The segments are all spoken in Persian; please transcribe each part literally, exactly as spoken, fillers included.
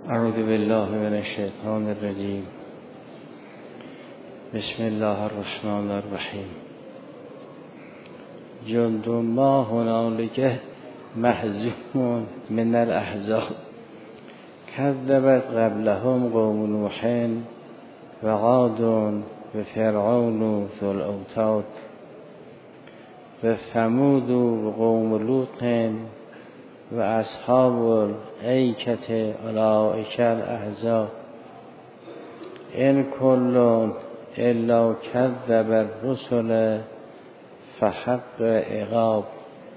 اعوذ بالله من الشیطان الرجیم. بسم الله الرحمن الرحیم. جند ما هنالک محزون من الاحزاب کذبت قبلهم قوم نوح و عاد و فرعون ذو الاوتاد و ثمود و قوم لوط و اصحاب الایکة اولئک الاحزاب ان کل الا کذب الرسل فحق عقاب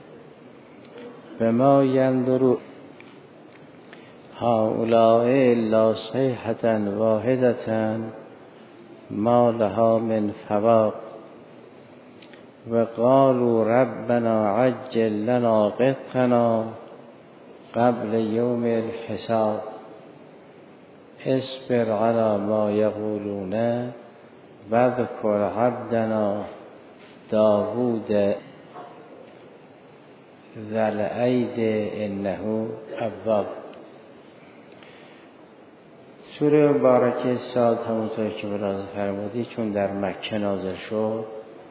بما ینظر هؤلاء الا صیحة واحدة ما لها من فواق و قالوا ربنا عجل لنا قطنا قبل یوم الحساب اصبر على ما یقولون واذکر عبدنا داوود ذا الأید انه اواب. سوره مبارکه صاد همونطور که ملاحظه فرمودید چون در مکه نازل شد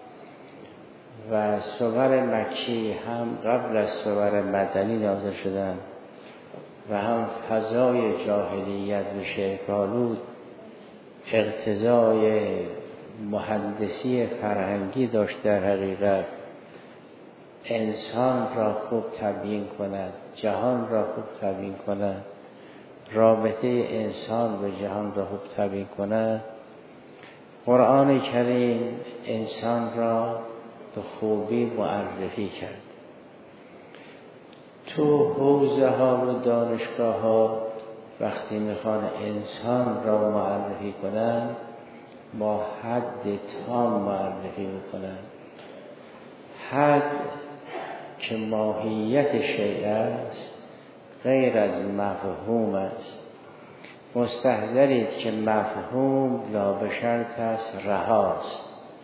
و سور مکی هم قبل از سور مدنی نازل شدند و هم فضای جاهلیت و شرک‌آلود اقتضای مهندسی فرهنگی داشت در حقیقت انسان را خوب تبیین کند، جهان را خوب تبیین کند، رابطه انسان و جهان را خوب تبیین کند. قرآن کریم انسان را به خوبی معرفی کرد. تو حوزه ها و دانشگاه ها وقتی میخوان انسان را معرفی کنند با حد تام معرفی میکنند. حد که ماهیت شیء است غیر از مفهوم است. مستحضرید که مفهوم لا بشرط است رهاست،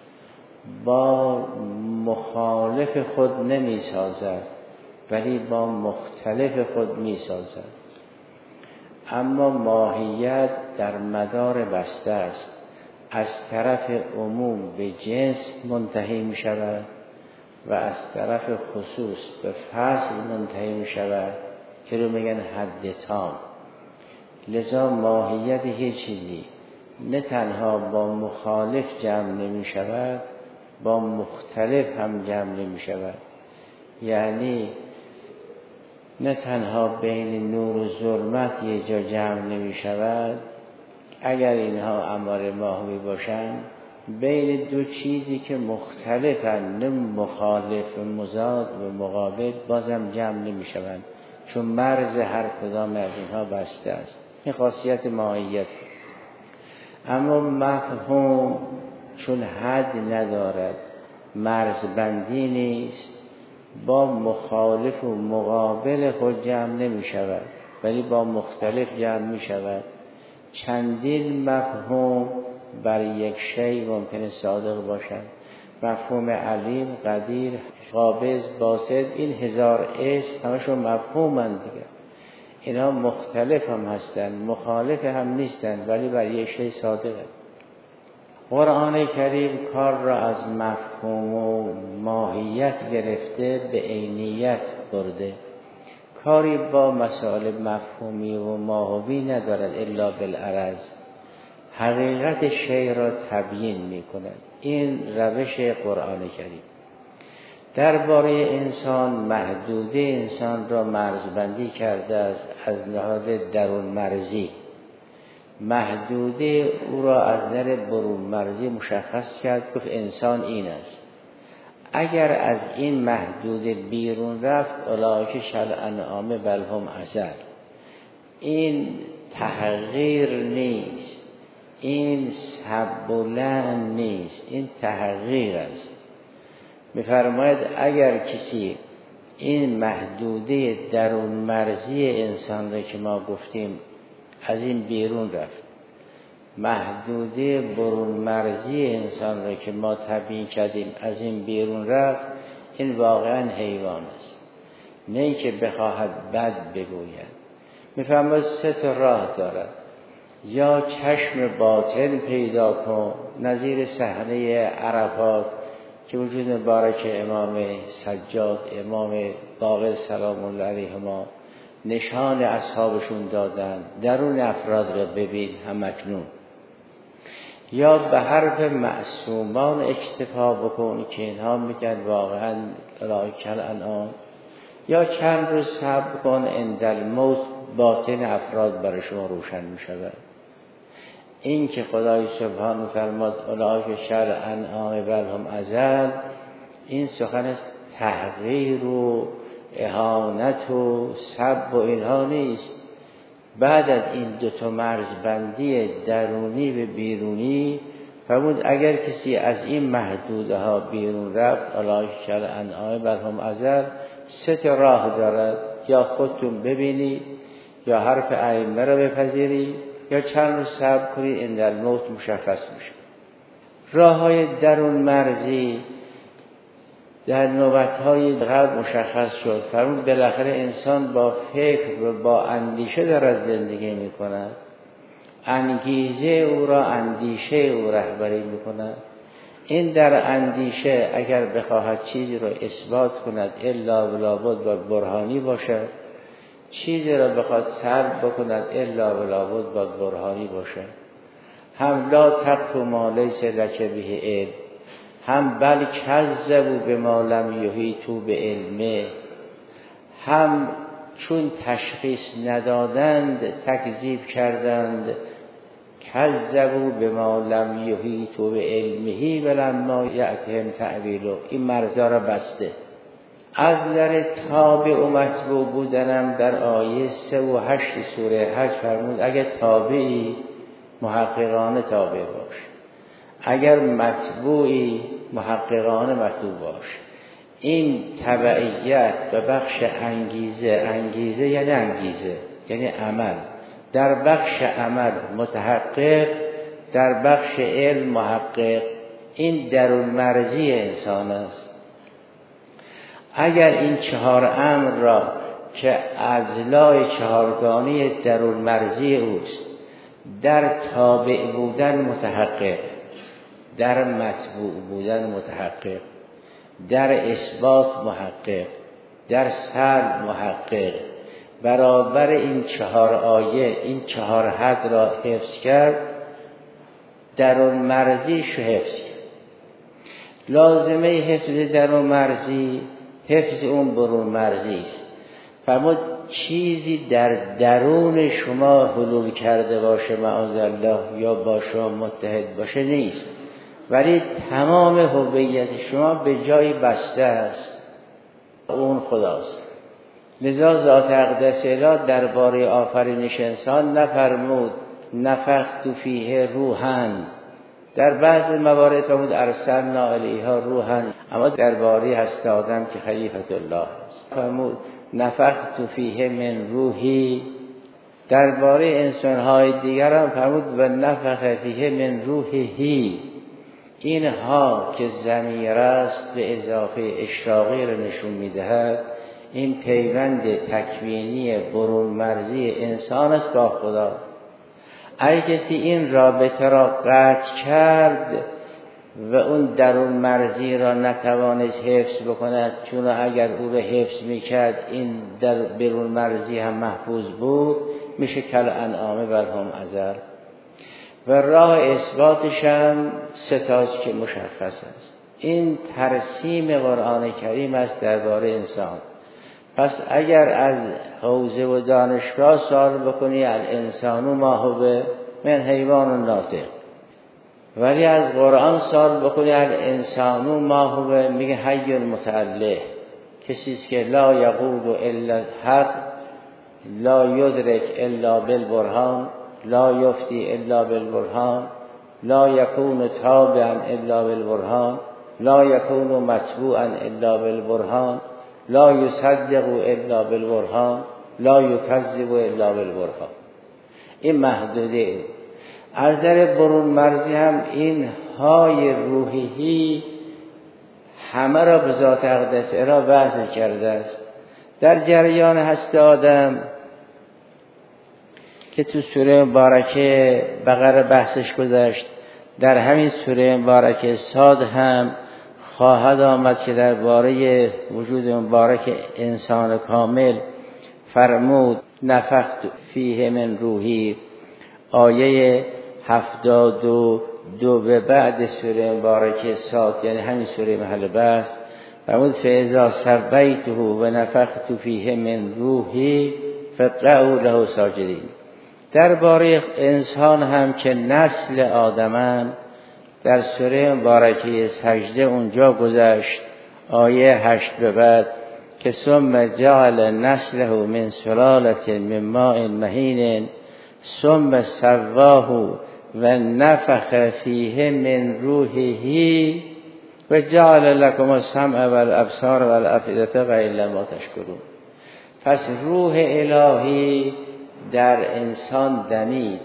با مخالف خود نمی سازد ولی با مختلف خود می سازد. اما ماهیت در مدار بسته است، از طرف عموم به جنس منتهی می شود و از طرف خصوص به فصل منتهی می شود که رو میگن حد تام. لذا ماهیت هیچ چیزی نه تنها با مخالف جمع نمی شود با مختلف هم جمع نمی شود. یعنی نه تنها بین نور و ظلمت یه جا جمع نمی شود اگر اینها امار ماهوی باشند، بین دو چیزی که مختلفن نه مخالف و مضاد و مقابل بازم جمع نمی شوند چون مرز هر کدام از اینها بسته است. این خاصیت ماهیت. اما مفهوم چون حد ندارد، مرز بندی نیست، با مخالف و مقابل خود جمع نمی شود ولی با مختلف جمع می شود. چندین مفهوم بر یک شیء ممکنه صادق باشند. مفهوم علیم، قدیر، قابض، باسط، این هزار اسم همشون مفهومند دیگه. اینا مختلف هم هستند، مخالف هم نیستند ولی بر یک شیء صادقه. قرآن کریم کار را از مفهوم و ماهیت گرفته به عینیت برده. کاری با مسائل مفهومی و ماهوی ندارد الا بالعرض. حقیقت شیء را تبیین می کند. این روش قرآن کریم. درباره انسان محدوده انسان را مرزبندی کرده است از نهاد درون مرزی. محدوده او را از نظر برون مرزی مشخص کرد که انسان این است. اگر از این محدوده بیرون رفت اولئک کالانعام بل هم اضل. این تحقیر نیست، این سبلند نیست، این تحقیر است. می‌فرماید اگر کسی این محدوده درون مرزی انسان را که ما گفتیم از این بیرون رفت، محدوده برون مرزی انسان را که ما تبیین کردیم از این بیرون رفت، این واقعا حیوان است. نه که بخواهد بد بگوید میفرماید سه تا راه دارد. یا چشم باطن پیدا کن، نظیر صحنه عرفات که وجود مبارک امام سجاد، امام باقر سلام الله علیهما نشان اصحابشون دادن، درون افراد را ببین همکنون. یا به حرف معصومان اکتفا بکن که اینها میگن واقعا لایکل انعام. یا چند روز صبر کن، عند الموت باطن افراد برای شما روشن میشود. این که خدای سبحانه فرماد اولئک شر انعام بل هم اضل، این سخن از تحقیر و اهانت و سب و اینها نیست. بعد از این دوتا مرزبندی درونی و بیرونی فرمود اگر کسی از این محدوده ها بیرون رفت، اولئک شر انعام بل هم اضل، سه تا راه دارد. یا خودتون ببینید، یا حرف ائمه را بپذیرید، یا چند روز صبر کنید، عند الموت مشخص میشه. راه های درون مرزی در نوبت‌های قبل مشخص شد. فرمود بالاخره انسان با فکر و با اندیشه دارد زندگی میکند. انگیزه او را اندیشه او رهبری میکند. این در اندیشه اگر بخواهد چیزی را اثبات کند الا ولابد باید برهانی باشد، چیزی را بخواد سلب بکند الا ولابد باید برهانی باشد. هم لا تقف ما لیس لک به علم، هم بل کذبوا بما لم یحیطوا بعلمه، هم چون تشخیص ندادند تکذیب کردند. کذبوا بما لم یحیطوا بعلمه ولما یأتهم تأویله، این مرزا را بسته. از در تابع و متبوع بودنم در آیه سه و هشت سوره حج فرمود اگر تابعی محققانه تابع باش، اگر متبوعی محققانه متبوع باش. این تبعیت به بخش انگیزه، انگیزه یعنی انگیزه یعنی عمل، در بخش عمل متحقق، در بخش علم محقق. این درون مرزی انسان است. اگر این چهار امر را که اضلاع چهارگانی درون مرزی اوست، در تابع بودن متحقق، در متبوع بودن متحقق، در اثبات محقق، در سلب محقق، برابر این چهار آیه این چهار حد را حفظ کرد، درون مرزیش رو حفظ کرد. لازمه حفظ درون مرزی حفظ اون برون مرزی است. فرمود چیزی در درون شما حلول کرده باشه معاذالله یا با شما متحد باشه نیست، ولی تمام هویت شما به جای بسته است، اون خداست. لذا ذات اقدس اله درباره آفرینش انسان نفرمود نفخت فیه روحا، در بعض موارد فرمود ارسلنا الیها روحا، اما درباره هست آدم که خلیفت الله است فرمود نفخت فیه من روحی. درباره انسان‌های دیگر هم فرمود و نفخ فیه من روحی. اینها که ضمیر است به اضافه اشراقی را نشون می‌دهد، این پیوند تکوینی برون مرزی انسان است با خدا. اگه کسی این رابطه را قطع کرد و اون درون مرزی را نتوانست حفظ بکند، چون اگر او را حفظ میکرد این در برون مرزی هم محفوظ بود، میشه کل انعام بل هم اضل. و راه اثباتش هم ستاست که مشخص است. این ترسیم قرآن کریم است درباره انسان. پس اگر از حوزه و دانشگاه سوال بکنی الانسان ما هو من حیوان ناطق، ولی از قرآن سوال بکنی الانسان ما هو میگه حی متعله، کسی است که لا یقول الا الحق، لا یدرک الا بالبرهان، لا یفتی الا بالبرهان، لا یکون تابعا الا بالبرهان، لا یکون متبوعا الا بالبرهان، لا یصدق الا بالبرهان، لا یکذب الا بالبرهان. این محدوده. از در برون مرزی هم این های روحی همه را به ذات اقدس اله وضع کرده است. در جریان هست آدم که تو سوره مبارکه بقره بحثش گذشت، در همین سوره مبارکه صاد هم خواهد آمد که درباره وجود مبارک انسان کامل فرمود نفخت فیه من روحی، آیه هفتاد و دو به بعد سوره مبارکه صاد، یعنی همین سوره محل بحث، فرمود فاذا سویته و نفخت فیه من روحی فقعوا له ساجدین. درباره انسان هم که نسل آدمن در سوره مبارکه سجده اونجا گذشت، آیه هشت به بعد که ثم جعل نسله من سلالة من ماء مهین ثم سواه و نفخ فیه من روحه و جعل لكم السمع والابصار والافئدة قلیلا ما تشکرون. پس روح الهی در انسان دمید،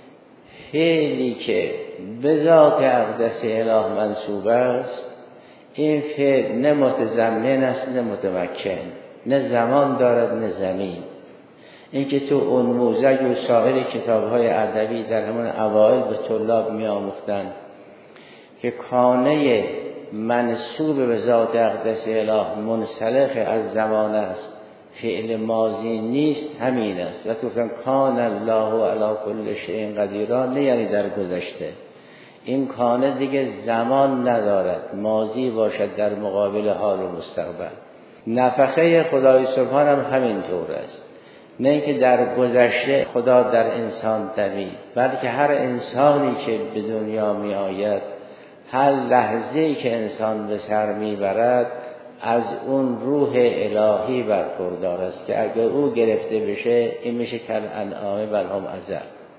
فعلی که به ذات اقدس اله منصوب است، این فعل نه متضمن است نه متمکن، نه زمان دارد نه زمین. این که تو اون موزج و سایر کتاب‌های ادبی در همون اوائل به طلاب می‌آموختند که کانه منسوب به ذات اقدس اله منسلخ از زمان است، فعل ماضی نیست، همین است. و تو گفتن کان الله علی کل شیء قدیر، نه یعنی در گذشته. این کانه دیگه زمان ندارد، ماضی باشد در مقابل حال و مستقبل. نفخه خدای سبحان هم همین طور است، نه اینکه در گذشته خدا در انسان دمید، بلکه هر انسانی که به دنیا می آید، هر لحظه‌ای که انسان به سر می برد، از اون روح الهی برخوردار است که اگر او گرفته بشه این میشه کل انعام بل هم اضل.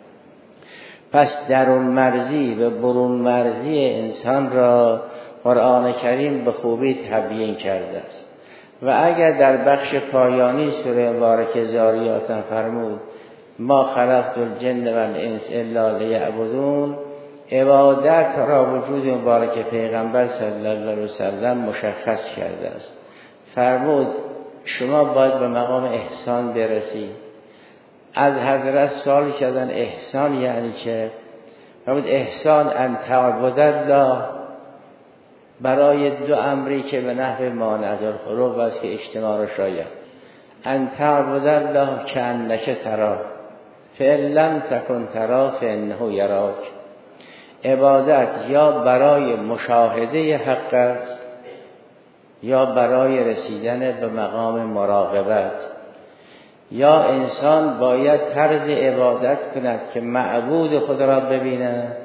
پس درون مرزی و برون مرزی انسان را قرآن کریم به خوبی تبیین کرده است. و اگر در بخش پایانی سوره مبارکه ذاریات فرمود ما خلقت الجن و الانس الا لیعبدون، عبادت را وجود مبارک پیغمبر صلی الله علیه وسلم مشخص کرده است. فرمود شما باید به مقام احسان برسید. از حضرت سوال کردن احسان یعنی چه؟ فرمود احسان ان تعبد الله، برای دو امری که به نحو مانع الخلق است که اجتماع را شاید، ان تعبد الله کأنک تراه فإن لم تکن تراه فإنه یراک. عبادت یا برای مشاهده حق است یا برای رسیدن به مقام مراقبت. یا انسان باید طرز عبادت کند که معبود خود را ببیند،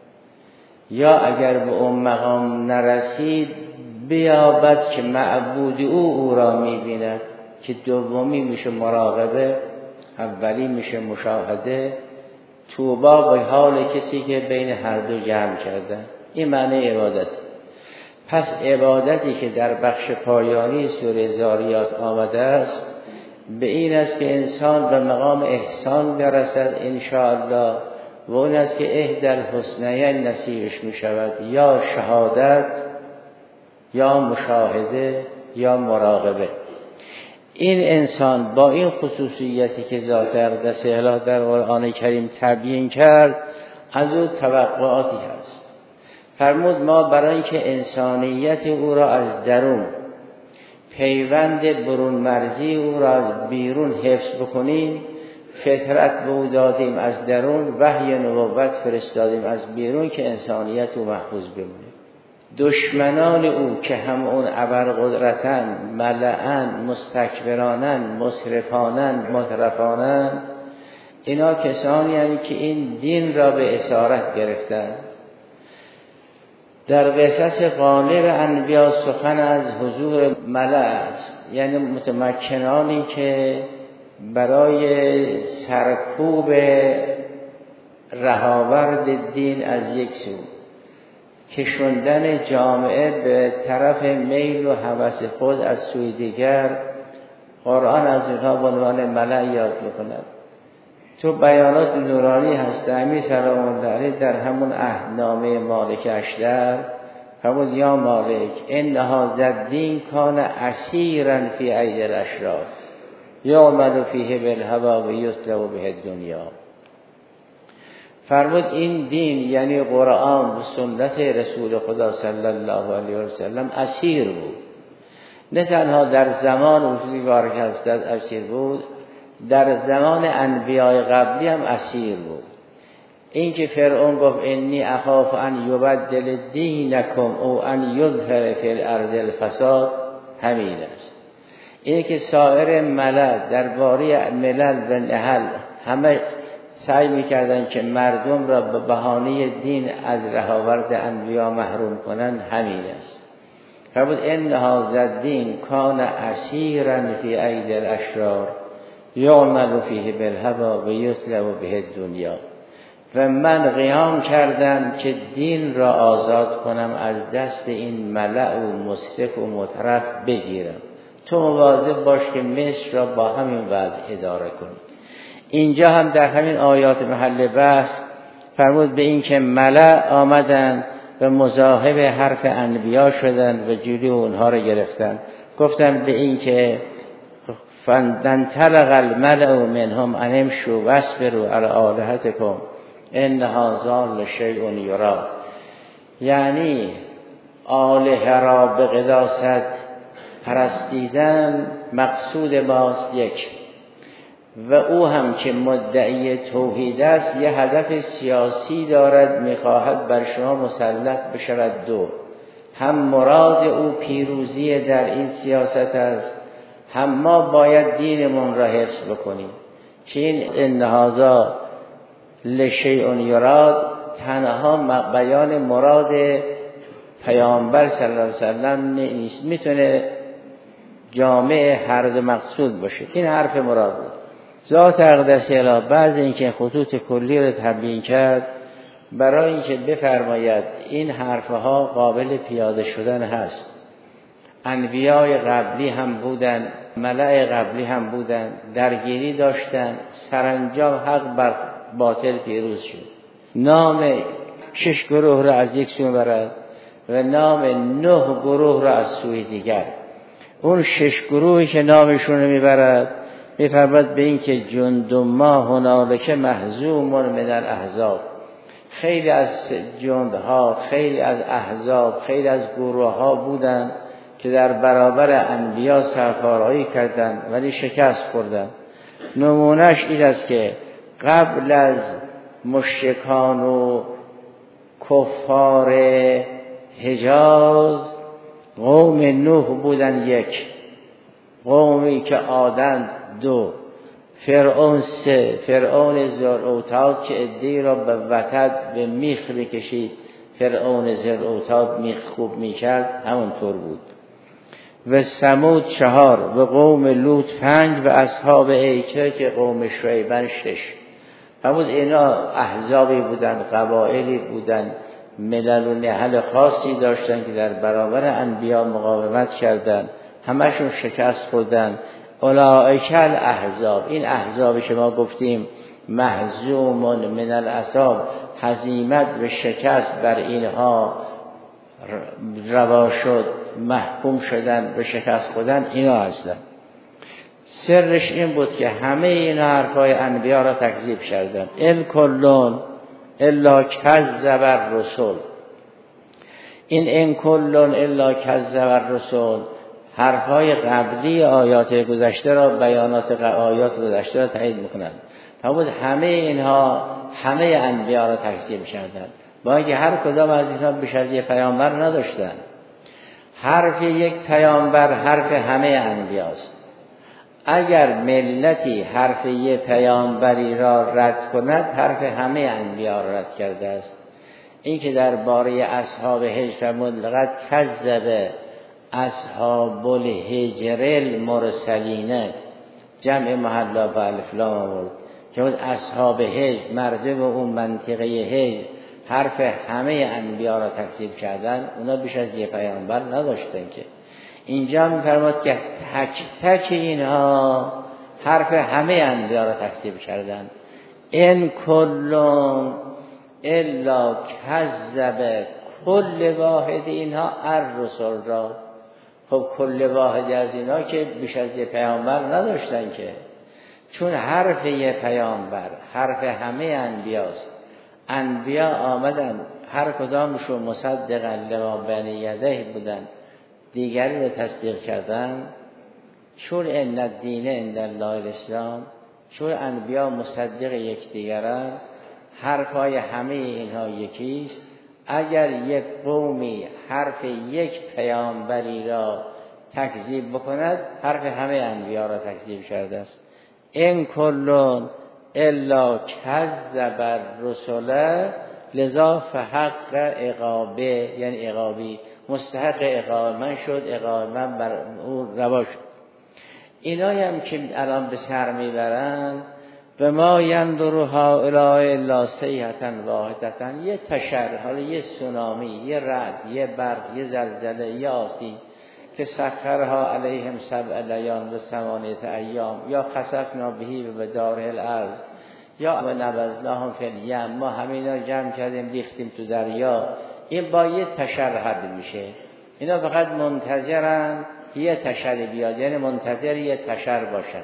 یا اگر به اون مقام نرسید بیابد که معبود او او را میبیند، که دومی میشه مراقبه، اولی میشه مشاهده. توبا به حال کسی که بین هر دو جمع کردن. این معنی عبادت. پس عبادتی که در بخش پایانی سوره ذاریات آمده است به این است که انسان به مقام احسان برسد انشاءالله، و اون است که احدی الحسنیین نصیبش می شود، یا شهادت یا مشاهده یا مراقبه. این انسان با این خصوصیتی که ذات اقدس اله در قرآن کریم تبیین کرد از او توقعاتی هست. فرمود ما برای اینکه انسانیت او را از درون، پیوند برون مرزی او را از بیرون حفظ بکنیم، فطرت به او دادیم از درون، وحی نبوت فرستادیم از بیرون که انسانیت او محفوظ بمونه. دشمنان او که هم اون ابرقدرتن، ملعن، مستکبرانن، مسرفانن، مترفانن، اینا کسانی هستند که این دین را به اسارت گرفتن. در قصص غالب انبیا سخن از حضور ملع است، یعنی متمکنانی که برای سرکوب رهاورد دین از یک سو، کشوندن جامعه به طرف میل و هوس خود از سوی دیگر، قرآن از اونها به عنوان ملع یاد میکند. تو بیانات نورانی هست امیر سلام الله علیه در همون عهدنامه مالک اشتر فرمود یا مالک ان هذا الدین کان اسیرا فی ایدی الاشرار یعمل فیه بالهوی و یطلب به الدنیا. فرمود این دین یعنی قرآن و سنت رسول خدا صلی الله علیه و سلم اسیر بود. نه تنها در زمان روزگار که هستند اسیر بود، در زمان انبیاء قبلی هم اسیر بود. این که فرعون گفت انی اخاف ان یبدل دینکم او ان یظهر فی الارض الفساد، همین است. این که سایر ملل درباره ملل و نهل همه سعی میکردن که مردم را به بهانه دین از رهاورد انبیا محروم کنن، همین است. فرمود ان هذا الدین کان اسیرا فی ایدی الاشرار یعمل فیه بالهوی و یطلب به الدنیا. و من قیام کردم که دین را آزاد کنم از دست این ملأ و مسرف و مترف بگیرم. تو مواظب باش که مصر را با همین وضع اداره کنی. اینجا هم در همین آیات محل بحث فرمود به این که ملأ آمدن و مذاهب حرف انبیا شدن و جلوی اونها را گرفتن. گفتن به این که فانطلق الملأ منهم ان امشوا واصبروا علی آلهتکم ان هذا لشیء یراد. یعنی آلهه را به قداست پرستیدن مقصود ماست یک، و او هم که مدعی توحید است یه هدف سیاسی دارد، میخواهد بر شما مسلط بشود. دو، هم مراد او پیروزی در این سیاست است، هم ما باید دینمون را حفظ بکنیم. که این ان هذا لشیء یراد تنها بیان مراد پیامبر صلی الله علیه و سلم نیست، میتونه جامع هر دو مقصود باشه. این حرف مراد بود. ذات اقدس اله بعد اینکه خطوط کلی رو تبیین کرد برای اینکه بفرماید این حرفها قابل پیاده شدن هست. انبیاء قبلی هم بودن، ملأ قبلی هم بودن، درگیری داشتن، سرانجام حق بر باطل پیروز شد. نام شش گروه را از یک سو برد و نام نه گروه را از سوی دیگر. اون شش گروهی که نامشون رو میبرد میفرماد به این که جند ما هنالک محزوم من الاحزاب. خیلی از جندها، خیلی از احزاب، خیلی از گروه ها بودن که در برابر انبیا سرکارهایی کردند ولی شکست خوردن. نمونهش این است که قبل از مشرکان و کفار حجاز قوم نوح بودن یک، قومی که عادن دو، فرعون سه، فرعون ذوالأوتاد که عده‌ای را به وتد به میخ بکشید، فرعون ذوالأوتاد میخ خوب میکرد، همونطور بود. و ثمود چهار، و قوم لوط پنج، و اصحاب ایکه که قوم شعیب شش. همون اینا احزابی بودن، قبایلی بودن، ملل و نهل خاصی داشتن که در برابر انبیا مقاومت کردن، همشون شکست خوردن. اولئک الاحزاب، این احزابی که ما گفتیم محزوم من الاعصاب، هزیمت و شکست بر اینها روا شد، محکوم شدن به شکست خوردن، اینا هستن. سرش این بود که همه این حرفای انبیا را تکذیب کردن. ان کلون الا کذب الرسل. این ان کلون الا کذب الرسل حرفای قبلی آیات گذشته را، بیانات آیات گذشته را تایید میکنند. فرمود همه اینها همه انبیا را تکذیب کردند، با اینکه هر کدام از اینها بیش از یک پیامبر نداشتند. حرف یک پیامبر حرف همه انبیاست. اگر ملتی حرف یک پیامبری را رد کند، حرف همه انبیا را رد کرده است. این که درباره اصحاب هجر فرمود لقد کذب اصحاب الهجر المرسلین، جمع محلا و الف لام آورد که اون اصحاب هجر، مردم اون منطقه هجر، حرف همه انبیا را تکذیب کردن. اونا بیش از یک پیامبر نداشتن. که اینجا می‌فرماد که تک تک اینها حرف همه انبیا را تکذیب کردن. ان کلون الا کذب کل واحد اینها الرسل را. خب کل واحد از اینا که بیش از یک پیامبر نداشتن، که چون حرف یک پیامبر حرف همه انبیاست. انبیا آمدن هر کدامشون مصدقا لما بین یدیه بودن، دیگری رو تصدیق کردن. چون ان الدین عند الله الاسلام، چون انبیا مصدق یکدیگرن، حرفای همه اینها یکیست. اگر یک قومی حرف یک پیامبری را تکذیب بکند، حرف همه انبیا را تکذیب کرده است. ان کل الا کذب الرسل لذا فحق عقابه، یعنی عقابی مستحق عقاب من شد، عقاب من بر او روا شد. اینایی هم که الان به سر میبرن به ما یندر هؤلاء الا صیحة واحدة، یه تشر، حالا یه سونامی، یه رعد، یه برق، یه زلزله، یه آتش که سخرها علیهم سبع لیال و ثمانیة ایام، یا خسفنا بهی و بداره الارض، یا نبذناهم فی الیم، ما همینا جمع کردیم ریختیم تو دریا. این با یه تشر حل میشه. اینا فقط منتظرن یه تشر بیاد، یعنی منتظر یه تشر باشن.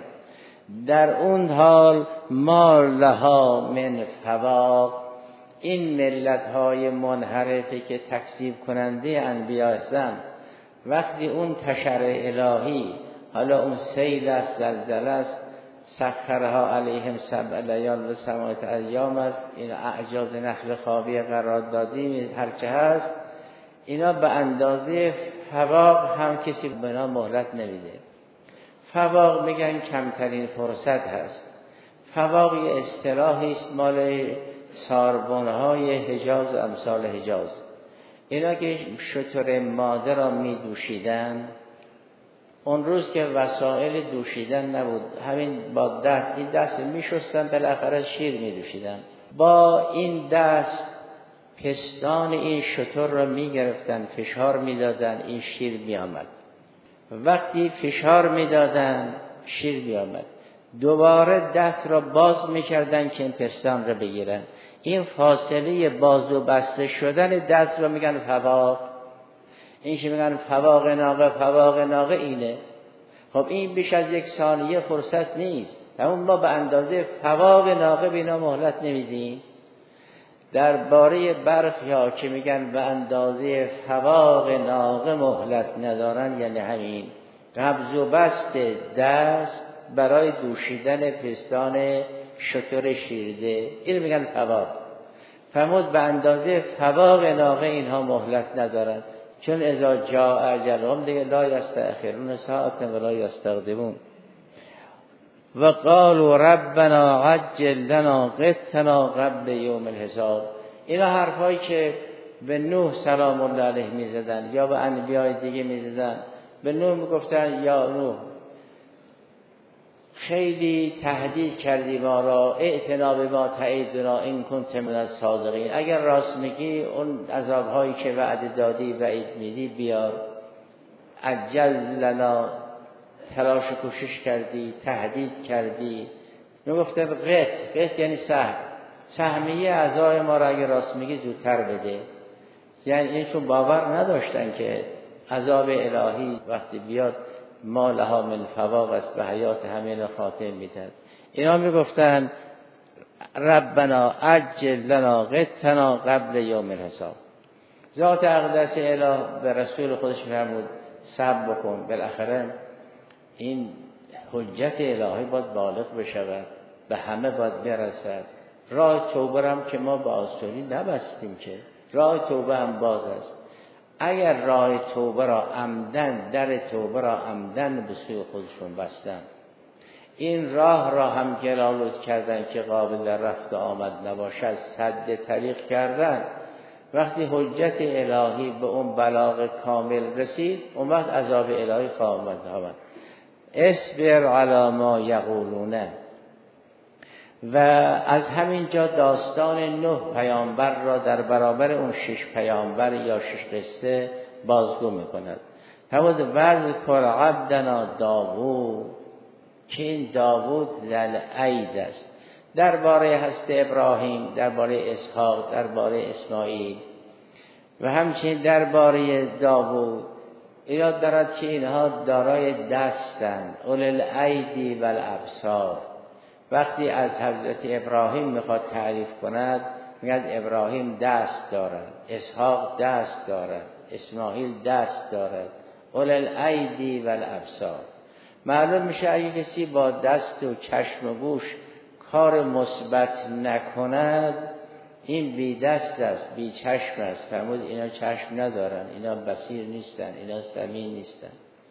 در اون حال ما لها من فواق، این ملت های منحرفه که تکذیب کننده انبیا هستند، وقتی اون تشر الهی، حالا اون سیل است، زلزله است، سخرها علیهم سبع لیال و ثمانیة ایام است، این اعجاز نخل خاویه قرار دادیم، هرچه هست، اینا به اندازه فواق هم کسی به اینا مهلت نمیده. فواق میگن کمترین فرصت هست. فواق یه اصطلاحی است مال ساربانهای حجاز و امثال حجاز. اینا که شتر ماده را میدوشیدن، اون روز که وسایل دوشیدن نبود، همین با دست، این دست میشستن، بالاخره شیر میدوشیدن. با این دست پستان این شتر را میگرفتن، فشار میدادن، این شیر میآمد. وقتی فشار میدادن شیر میآمد. دوباره دست را باز میکردن که این پستان را بگیرن. این فاصله باز و بسته شدن دست را میگن فواق. این که میگن فواق ناقه، فواق ناقه اینه. خب این بیش از یک ثانیه فرصت نیست، اما ما به اندازه فواق ناقه بینا مهلت نمیدیم. در باره برخی ها که میگن به اندازه فواق ناقه مهلت ندارن، یعنی همین قبض و بست دست برای دوشیدن پستان شتر شیرده، این میگن فواق. فرمود به اندازه فواق ناقه اینها مهلت ندارن، چون اذا جاء اجلهم دیگه لا یستأخرون ساعة ولا یستقدمون. و قالوا ربنا عجل لنا قطنا قبل یوم الحساب. اینا حرفایی که به نوح سلام الله علیه میزدن یا به انبیای دیگه میزدن. به نوح میگفتن یا نوح خیلی تهدید کردی ما را، اعتنا بما تعیدنا این کنت من الصادقین، اگر راست میگی اون عذابهایی که وعده دادی وعید میدی بیار. عجل لنا، تلاش کوشش کردی، تهدید کردی. میگفتن قط، قط یعنی سهم، سهمیه عذاب ما را اگر راست میگی زودتر بده. یعنی این چون باور نداشتن که عذاب الهی وقتی بیاد ما لها من فواق است، به حیات همین خاتم میدهد. اینا میگفتن ربنا عجل لنا قطنا قبل یوم الحساب. ذات اقدس اله به رسول خودش فرمود صبر بکن، بالاخره این حجت الهی باید بالغ بشود، به همه باید برسد. راه توبه هم که ما به آسانی نبستیم، که راه توبه هم باز است. اگر راه توبه را عمدن، در توبه را عمدن به سوی خودشون بستن، این راه را هم گلالود کردن که قابل رفت و آمد نباشد، سد طریق کردن. وقتی حجت الهی به اون بلاغ کامل رسید، اون وقت عذاب الهی خواهد آمد. اصبر علی ما یقولون. و از همین جا داستان نه پیامبر را در برابر اون شش پیامبر یا شش قصه بازگو میکند. همون وذکر عبدنا داوود، که این داوود ذل اید است، درباره حضرت ابراهیم، درباره اسحاق، درباره اسماعیل و همچنین درباره داوود. اینا دارد که اینها دارای دستند، اولل الایدی و الابصار. وقتی از حضرت ابراهیم میخواد تعریف کند میگن ابراهیم دست دارد، اسحاق دست دارد، اسماعیل دست دارد، اول الایدی و الابصار. معلوم میشه اگه کسی با دست و چشم و گوش کار مثبت نکند این بی دست است، بی چشم است. فرمود اینا چشم ندارن، اینا بصیر نیستن، اینا سمیع نیستن.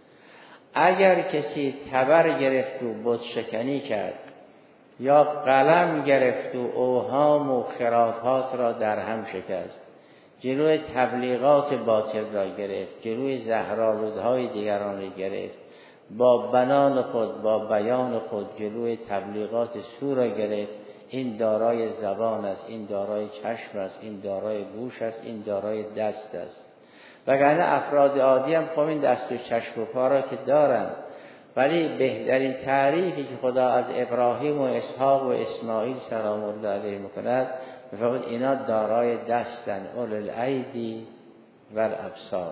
اگر کسی تبر گرفت و بت شکنی کرد یا قلم گرفت و اوهام و خرافات را در هم شکست، جلوی تبلیغات باطل را گرفت، جلوی زهرآلودهای دیگران را گرفت، با بنان خود با بیان خود جلوی تبلیغات سو را گرفت، این دارای زبان است، این دارای چشم است، این دارای گوش است، این دارای دست است. وگرنه افراد عادی هم خب این دست و چشم و پا را که دارن، ولی بهترین تعریفی که خدا از ابراهیم و اسحاق و اسماعیل سلام الله علیه میکند میفرماید اینا دارای دستن، اول الایدی و الابصار.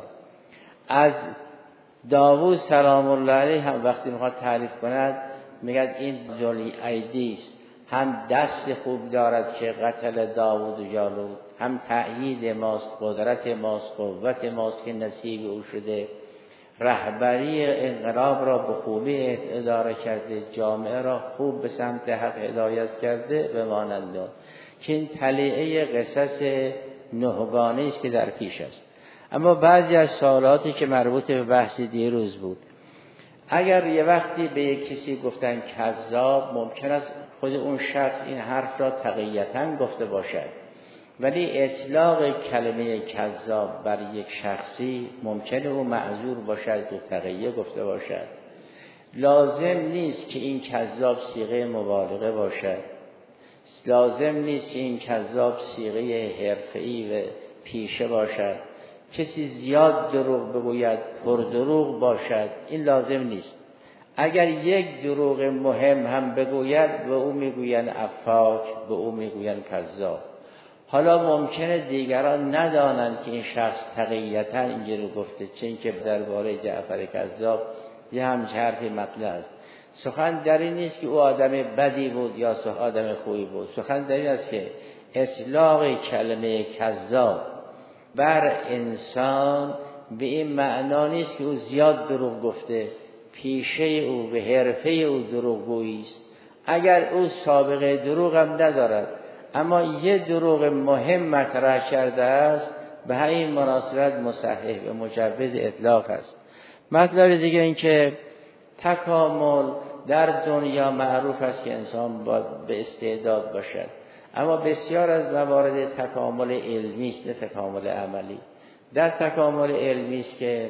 از داوود سلام الله علیه هم وقتی میخواد تعریف کند میگه این ذوی ایدی است، هم دست خوب دارد که قتل داوود و جالوت، هم تأیید ماست، قدرت ماست، قوت ماست که نصیب او شده، رهبری انقلاب را به خوبی اداره کرده، جامعه را خوب به سمت حق هدایت کرده به مانند که این تلیعه قصص نهگانه است که در پیش است. اما بعضی از سوالاتی که مربوط به بحث دیروز بود، اگر یه وقتی به یک کسی گفتن کذاب، ممکن است خود اون شخص این حرف را تقییتاً گفته باشد، ولی اطلاق کلمه کذاب بر یک شخصی ممکنه او معذور باشد و تقیه گفته باشد. لازم نیست که این کذاب صیغه مبالغه باشد، لازم نیست که این کذاب صیغه حرفه‌ای و پیشه باشد. کسی زیاد دروغ بگوید، پر دروغ باشد، این لازم نیست. اگر یک دروغ مهم هم بگوید به او میگوین افاک، به او میگوین کذاب. حالا ممکنه دیگران ندانند که این شخص تقییتا اینجوری گفته، چون که درباره جعفر کذاب یه همچه حرفی مطلع است. سخن در این نیست که او آدم بدی بود یا آدم خوبی بود، سخن در این است که اطلاق کلمه کذاب بر انسان به این معنا نیست که او زیاد دروغ گفته، پیشه او به حرفه او دروغگویی است. اگر او سابقه دروغ هم ندارد اما یه دروغ مهم مطرح کرده است، به همین مناسبت مصحح و مجوز اطلاق است. مطلب دیگه این که تکامل در دنیا معروف است که انسان باید به استعداد باشد، اما بسیار از موارد تکامل علمی است نه تکامل عملی. در تکامل علمی است که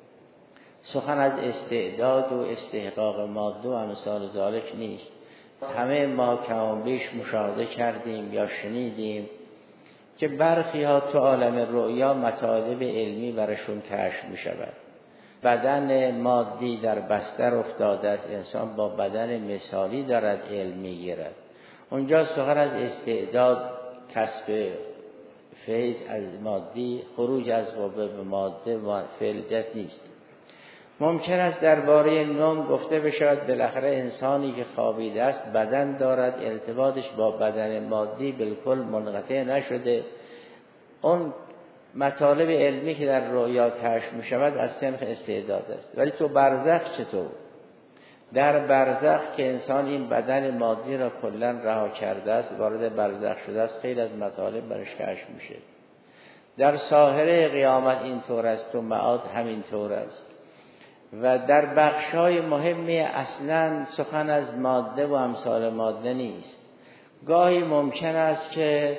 سخن از استعداد و استحقاق ماده و امثال ذالک نیست. همه ما کم بیش مشاهده کردیم یا شنیدیم که برخی ها تو عالم رؤیا مطالب علمی برشون کشف می شود. بدن مادی در بستر افتاده است، انسان با بدن مثالی دارد علم می گیرد. اونجا سخن از استعداد، کسب فیض از مادی، خروج از قوه به ماده و فعلیت نیست. ممکن است درباره نوم گفته بشود بالاخره انسانی که خوابیده است بدن دارد، ارتباطش با بدن مادی بالکل منقطع نشده. اون مطالب علمی که در رؤیا کشف می شود از صنف استعداد است. ولی تو برزخ چطور؟ در برزخ که انسان این بدن مادی را کلا رها کرده است، وارد برزخ شده است، خیلی از مطالب برش کشف میشه. در ساحره قیامت این طور است و معاد همین طور است. و در بخشای مهمی اصلا سخن از ماده و امثال ماده نیست. گاهی ممکن است که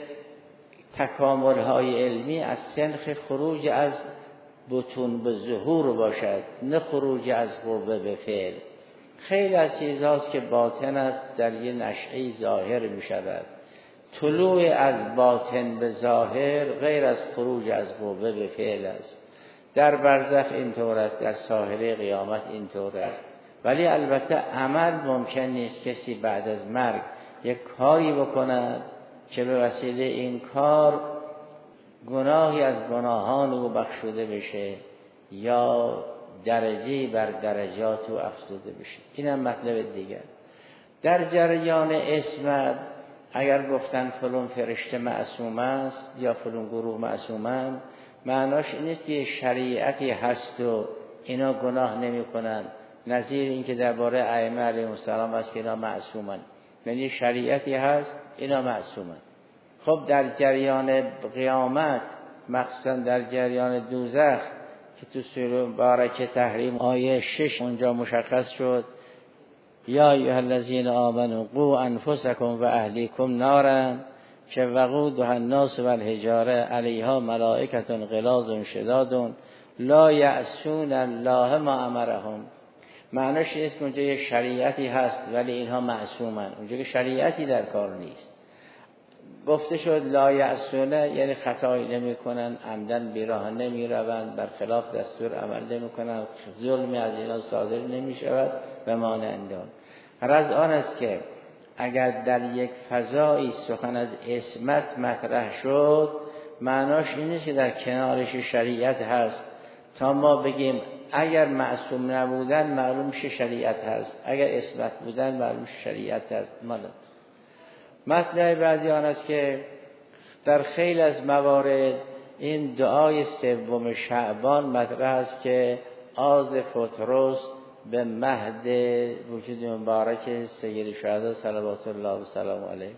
تکامل‌های علمی از سنخ خروج از بطون به ظهور باشد، نه خروج از قوه به فعل. خیلی از چیزهاست که باطن است در یه نشعه ظاهر می شود. طلوع از باطن به ظاهر غیر از خروج از قوه به فعل است. در برزخ اینطور است، در ساحره قیامت اینطور است. ولی البته عمل ممکن نیست کسی بعد از مرگ یک کاری بکند که به وسیله این کار گناهی از گناهان او بخشوده بشه یا درجه بر درجات او افزوده بشه. این هم مطلب دیگر. در جریان اسمت اگر گفتن فلان فرشته معصوم است یا فلان گروه معصومن، معناش این نیست که شریعتی هست و اینا گناه نمی کنن، نظیر این که درباره ائمه علیهم السلام است که اینا معصومن، یعنی شریعتی هست اینا معصومن. خب در جریان قیامت، مخصوصا در جریان دوزخ که تو سوره مبارکه تحریم آیه شش اونجا مشخص شد، یا ایها الذین آمنوا قوا انفسکم و اهلیکم نارا که وقودها الناس والحجاره علیها ملائکة غلاظ شداد لا یعصون الله ما امرهم. معناش نیست که اونجا یک شریعتی هست ولی اینها معصومن، اونجا که شریعتی در کار نیست. گفته شد لا یعصونه یعنی خطایی نمی کنن، عمدن بیراه نمی روند، برخلاف دستور عمل نمی کنن، ظلمی از اینا صادر نمی شود و مانند آن. غرض آن است که اگر در یک فضایی سخن از عصمت مطرح شد، معناش این نیست که در کنارش شریعت هست تا ما بگیم اگر معصوم نبودن معلوم میشه شریعت هست، اگر عصمت بودن معلوم میشه شریعت هست. مالا مطلع بعدی آن است که در خیلی از موارد این دعای سوم شعبان مطرح است که آز فطرس به مهد وجود مبارک سید شهدا صلوات الله و سلام علیه.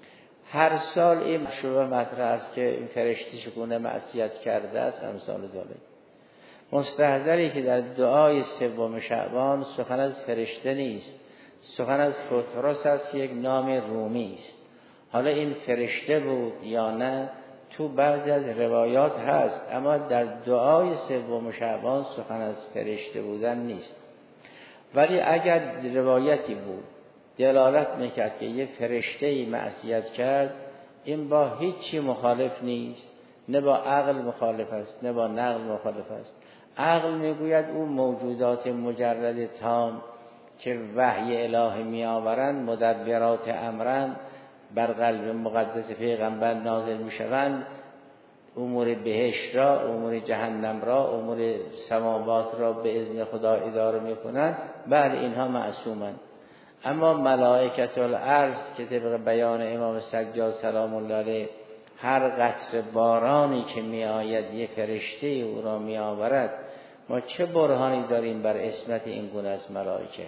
هر سال این مشروع مطرح است که این فرشته چگونه معصیت کرده است، امثال ذالک. مستحضری که در دعای سوم شعبان سخن از فرشته نیست، سخن از فطرس است که یک نام رومی است. حالا این فرشته بود یا نه تو بعضی از روایات هست، اما در دعای سوم شعبان سخن از فرشته بودن نیست. ولی اگر روایتی بود دلالت میکرد که یه فرشته‌ای معصیت کرد، این با هیچی مخالف نیست، نه با عقل مخالف است نه با نقل مخالف است. عقل میگوید اون موجودات مجرد تام که وحی الهی می آورند، مدبرات امرن، بر قلب مقدس پیغمبر نازل می شوند، امور بهشت را، امور جهنم را، امور سماوات را به اذن خدا اداره می کنند، بله اینها معصومند. اما ملائکه الارض که طبق بیان امام سجاد سلام الله علیه هر قطره بارانی که می آید یک فرشته او را می آورد، ما چه برهانی داریم بر عصمت این گونه از ملائکه؟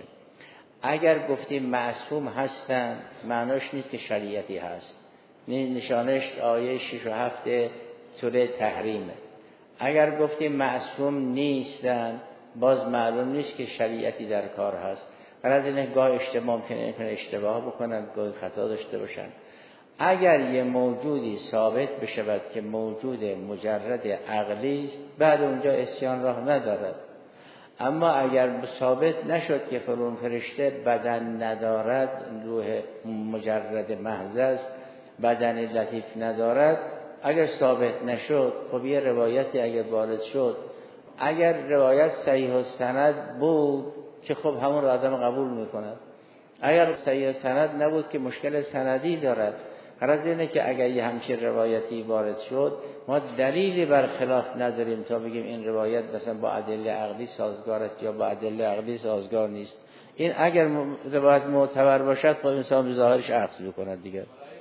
اگر گفتیم معصوم هستن معناش نیست که شریعتی هست، نشانش آیه شش و هفت سوره تحریمه. اگر گفتیم معصوم نیستن باز معلوم نیست که شریعتی در کار هست. غرض اینه گاه اشتباه ممکنه اشتباه بکنن، گاه خطا داشته باشن. اگر یه موجودی ثابت بشود که موجود مجرد عقلی است، بعد اونجا عصیان راه ندارد. اما اگر ثابت نشد که فلان فرشته بدن ندارد، روح مجرد محض است، بدن لطیف ندارد، اگر ثابت نشد، خب یه روایتی اگر وارد شد، اگر روایت صحیح السند بود که خب همون را آدم قبول میکند، اگر صحیح السند نبود که مشکل سندی دارد. غرض اینه که اگر یه همچین روایتی وارد شد، ما دلیلی بر خلاف نداریم تا بگیم این روایت مثلا با ادله عقلی سازگار است یا با ادله عقلی سازگار نیست. این اگر روایت معتبر باشد خب انسان به ظاهرش اخذ بکند دیگه.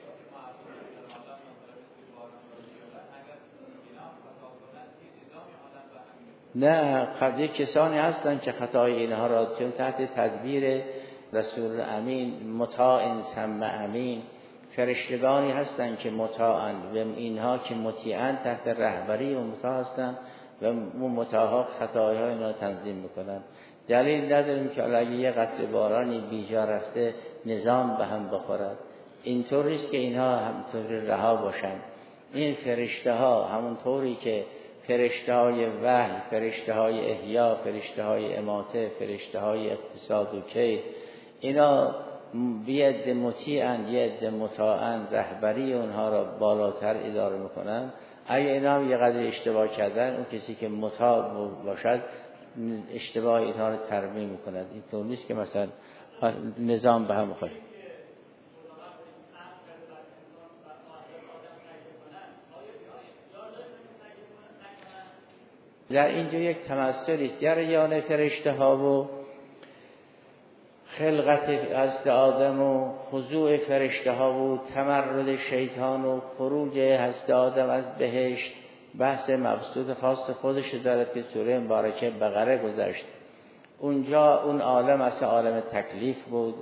نه، خب کسانی هستن که خطای اینها را چون تحت تدبیر رسول امین مطاع ثم امین، فرشتگانی هستند که مطاعند و اینها که مطیعند تحت رهبری و مطاع هستند و اون مطاعها خطاهای ها اینا رو تنظیم میکنن. دلیل نداریم که اگه یه قطره بارانی بیجا رفته نظام به هم بخورد. اینطور نیست که اینها همطور رها باشند. این فرشته ها همونطوری که فرشته های وحی، فرشته های احیا، فرشته های اماته، فرشته های اقتصاد و کید، اینا یه عده مطیعند یه عده مطاعند، رهبری اونها را بالاتر اداره میکنن. اگه اینا هم یه قدر اشتباه کردن، اون کسی که مطاع باشد اشتباه اینها رو ترمیم میکند. این طور نیست که مثلا نظام به هم بخوره. در اینجا یک تمثلی است جریان فرشته ها و خلقت حضرت آدم و خضوع فرشته ها و تمرد شیطان و خروج حضرت آدم از بهشت بحث مبسوط خاص خودش دارد که سوره مبارکه بقره گذشت. اونجا اون عالم اصلا عالم تکلیف بود،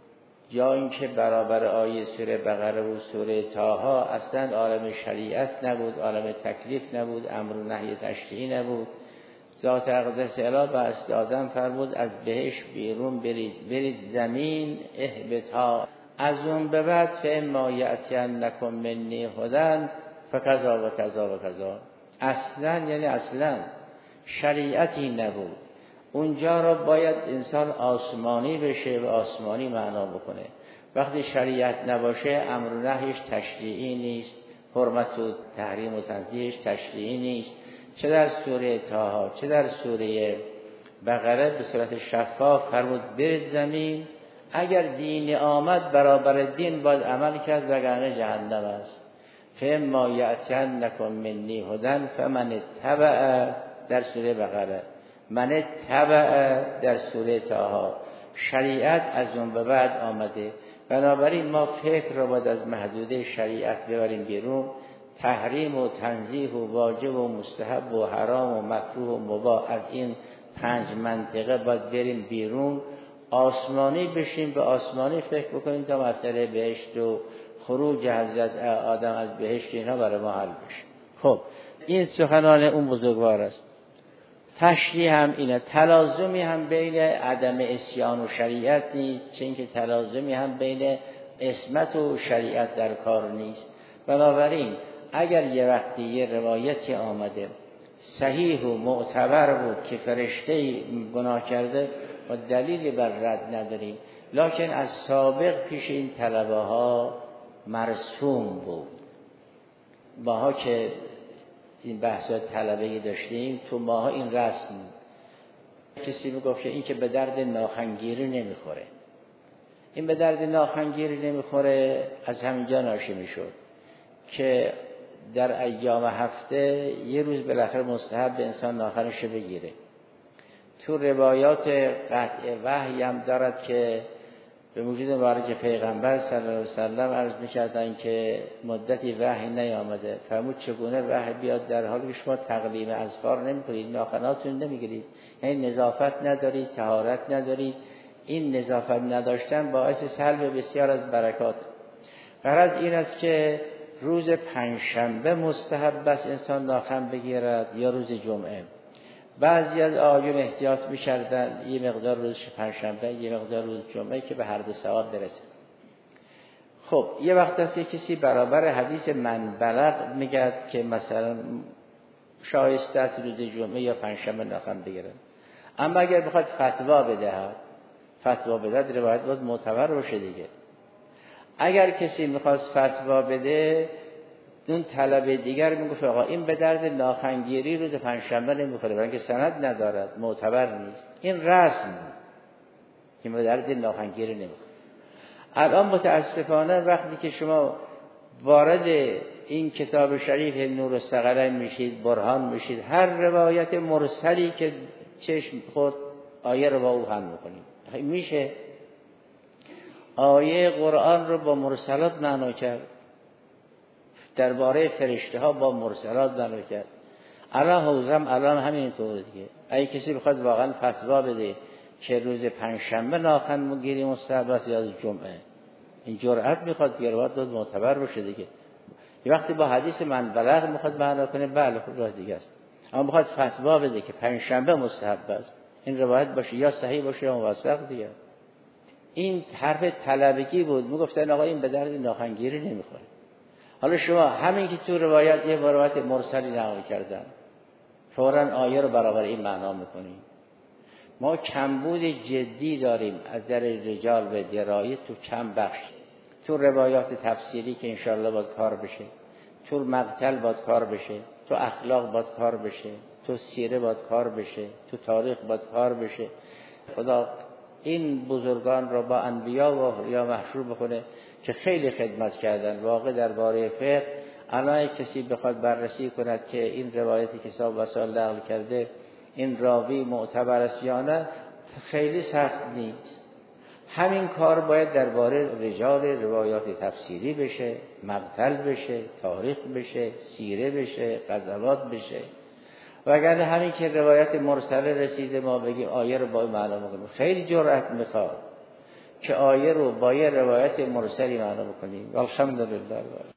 یا اینکه برابر آیه سوره بقره و سوره طه اصلا عالم شریعت نبود، عالم تکلیف نبود، امر و نهی تشریعی نبود. ذات اقدس اله به حضرت آدم فرمود از بهشت بیرون برید، برید زمین اهبطا، از اون به بعد فاما یأتینکم منی هدی فکذا و کذا و کذا. اصلا یعنی اصلا شریعتی نبود. اونجا را باید انسان آسمانی بشه و آسمانی معنا بکنه. وقتی شریعت نباشه امر و نهیش تشریعی نیست، حرمت و تحریم و تنزیهش تشریعی نیست. چه در سوره طه چه در سوره بقره به صورت شفاف فرمود برید زمین. اگر دین آمد برابر دین باید عمل کرد، وگرنه جهنم است. فاما یأتینکم منی هدی فمن اتبع در سوره بقره، من اتبع در سوره طه. شریعت از اون به بعد آمده، بنابراین ما فکر را باید از محدوده شریعت ببریم بیرون. تحریم و تنزیه و واجب و مستحب و حرام و مکروه و مباح از این پنج منطقه باید بریم بیرون، آسمانی بشیم، به آسمانی فکر بکنیم تا مسئله بهشت و خروج حضرت آدم از بهشت اینها برای ما حل بشه. خب این سخنان اون بزرگوار است. تشریح هم اینه، تلازمی هم بین عدم عصیان و شریعت نیست، چون که تلازمی هم بین عصمت و شریعت در کار نیست. بنابراین اگر یه وقتی یه روایتی آمده صحیح و معتبر بود که فرشته گناه کرده و دلیلی بر رد نداریم، لکن از سابق پیش این طلبه ها مرسوم بود. ماها که این بحثات طلبه‌ای داشتیم تو ماها این رسم، کسی میگفت که این که به درد ناخنگیری نمیخوره، این به درد ناخنگیری نمیخوره از همینجا ناشی میشد که در ایام هفته یه روز بالاخره مستحب به انسان ناخنش بگیره. تو روایات قطع وحی هم دارد که به موجود مبارک پیغمبر صلی الله علیه و سلم عرض می‌کردن که مدتی وحی نیامده، فرمود چگونه وحی بیاد در حالی که شما تقلیم اظفار نمی‌کنید، ناخناتون نمی‌گیرید، یعنی نظافت ندارید، طهارت ندارید. این نظافت نداشتن باعث سلب بسیار از برکات. غرض این است که روز پنجشنبه مستحب است انسان ناخن بگیرد یا روز جمعه. بعضی از آیون احتیاط می‌کردن یه مقدار روز پنجشنبه یه مقدار روز جمعه که به هر دو ثواب برسه. خب یه وقت است که کسی برابر حدیث من بلغ میگه که مثلا شایسته است روز جمعه یا پنجشنبه ناخن بگیرن، اما اگر بخواد فتوا بده فتوا بده روایت باید معتبر باشه دیگه. اگر کسی میخواست فتوا بده اون طلب دیگر میگفت آقا این به درد ناخنگیری روز پنجشنبه نمیخوره، برای اینکه سند ندارد، معتبر نیست. این رسم که به درد ناخنگیری نمیخوره. الان متاسفانه وقتی که شما وارد این کتاب شریف نور الثقلین میشید، برهان میشید، هر روایت مرسلی که چشم خود آیه رو با او هم میکنید. میشه آیه قرآن رو با مرسلات معنا کرد، درباره فرشته ها با مرسلات معنا کرد. الان حوزم الان همین طوره دیگه. اگه کسی بخواد واقعا فتوا بده که روز پنجشنبه ناخن مگیری مستحب است یا جمعه، این جرأت میخواد بیاره، باید داد معتبر باشه دیگه. یه وقتی با حدیث من بلغ میخواد معنا کنه بله خب راه دیگه است، اما بخواد فتوا بده که پنجشنبه مستحب است، این روایت باشه یا صحیح باشه یا موثق دیگه. این حرف طلبگی بود، میگفتن آقا این به درد ناخنگیری نمیخوره. حالا شما همین که تو روایت یه روایت مرسلی نقل کردن فوراً آیه رو برابر این معنا میکنیم. ما کمبود جدی داریم از در رجال و درایه تو کم بخش، تو روایات تفسیری که انشاءالله باید کار بشه، تو مقتل باید کار بشه، تو اخلاق باید کار بشه، تو سیره باید کار بشه، تو تاریخ باید کار بشه. خدا این بزرگان را با انبیا و اولیا محشور بکنه که خیلی خدمت کردن. واقع درباره فقه الان کسی بخواد بررسی کند که این روایتی که صاحب وسائل نقل کرده این راوی معتبر است یا نه، خیلی سخت نیست. همین کار باید درباره رجال روایات تفسیری بشه، مقتل بشه، تاریخ بشه، سیره بشه، غزوات بشه. وگرنه همین که روایت مرسله رسیده ما بگیم آیه رو با معنا بکنیم، خیلی جرأت میخواد که آیه رو با یه روایت مرسلی معنا بکنیم. الحمدلله.